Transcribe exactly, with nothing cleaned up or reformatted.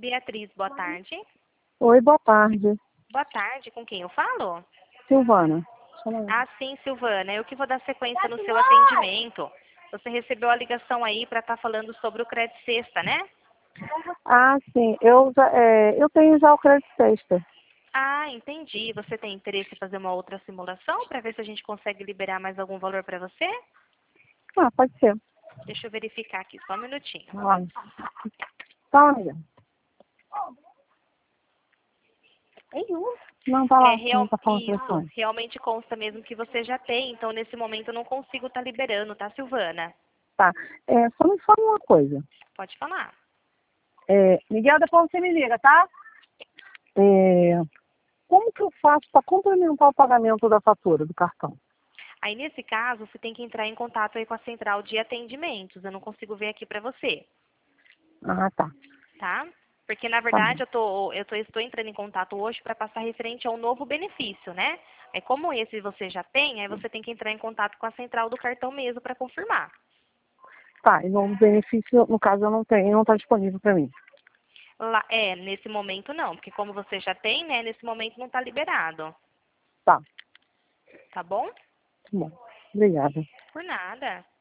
Beatriz, boa tarde. Oi, boa tarde. Boa tarde, com quem eu falo? Silvana. Ah, sim, Silvana, eu que vou dar sequência no seu atendimento. Você recebeu a ligação aí para estar falando sobre o crédito sexta, né? Ah, sim. Eu, já, é, eu tenho já o crédito sexta. Ah, entendi. Você tem interesse em fazer uma outra simulação para ver se a gente consegue liberar mais algum valor para você? Ah, pode ser. Deixa eu verificar aqui, só um minutinho. Ah, tá, amiga. Não, tá É, lá. Não real, tá falando isso, telefone. realmente consta mesmo que você já tem, então nesse momento eu não consigo estar liberando, tá, Silvana? Tá. É, só me fala uma coisa. Pode falar. É, Miguel, depois você me liga, tá? É, como que eu faço para complementar o pagamento da fatura do cartão? Aí, nesse caso, você tem que entrar em contato aí com a central de atendimentos. Eu não consigo ver aqui para você, Ah, tá. tá? Porque, na Tá bom. verdade, eu, tô, eu tô, estou entrando em contato hoje para passar referente a um novo benefício, né? É como esse você já tem, aí você tem que entrar em contato com a central do cartão mesmo para confirmar. Tá, e no benefício, no caso, eu não tenho, não tá disponível para mim. Lá, é, nesse momento não, porque como você já tem, né, nesse momento não está liberado, Tá, tá bom? tá bom. Obrigada. Por nada.